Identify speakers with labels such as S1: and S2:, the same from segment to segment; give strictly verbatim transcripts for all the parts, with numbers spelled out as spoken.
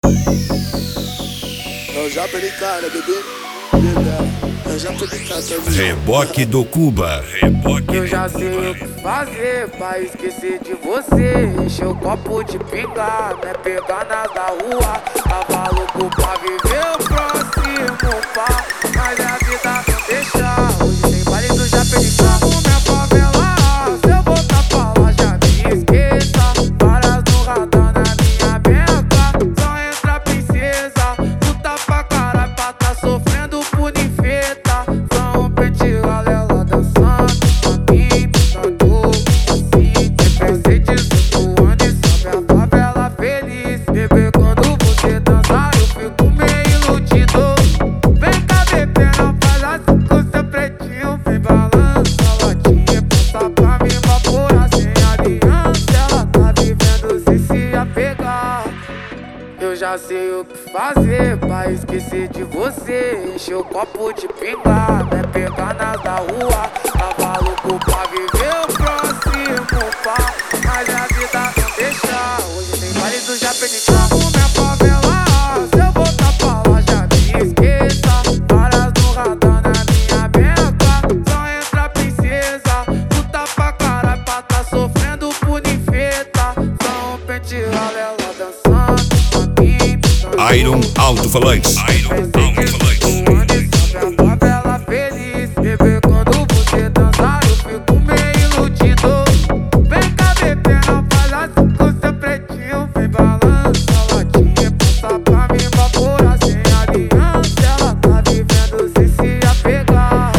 S1: Eu já perdi cara, bebê, bebê. Eu já perdi cara, tá.
S2: Reboque do Cuba. Reboque
S3: Eu já sei o que fazer pra esquecer de você. Encher o copo de pinga, né? Pegar nas da rua. Tava louco pra viver o próximo pá, mas a vida não deixa. Hoje tem baile do já perdi carro, minha favela. Se eu voltar pra lá já me esqueça. Várias no radar na minha beca. Só entra princesa, luta pra caralho pra tá sofrendo por ninfeta. Só um pente galela dançando pra mim, pensando assim. Tem dezoito anos e sabe a favela feliz. Bebê, quando você dançar eu fico meio iludido. Vem cá, bebê, não faz assim com seu pretinho. Vem balança a latinha, passa pra mim vaporar sem aliança. Ela tá vivendo sem se apegar. Eu já sei o que fazer pra esquecer de você. Encher o copo de pinga, né? Pegar nas da rua. Tava louco pra viver o próximo pá, mas a vida não deixa. Hoje tem baile do já perdi carro, minha favela. Se eu voltar pra lá já me esqueça. Várias no radar na minha beca. Só entra princesa, luta pra caralho pra tá sofrendo por ninfeta. Só um pente galela dançando pra mim, pensando
S2: Iron Alto-Falantes. Iron Alto-Falantes.
S3: favela feliz. Bebê, quando você dançar eu fico meio iludido. Vem cá, bebê, não faz assim com seu pretinho. Vem balança a latinha, passa pra mim vaporar sem aliança. Ela tá vivendo sem se apegar.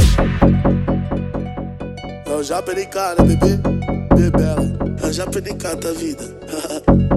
S1: Eu já perdi cara, bebê, bebê. Eu já perdi cara da vida.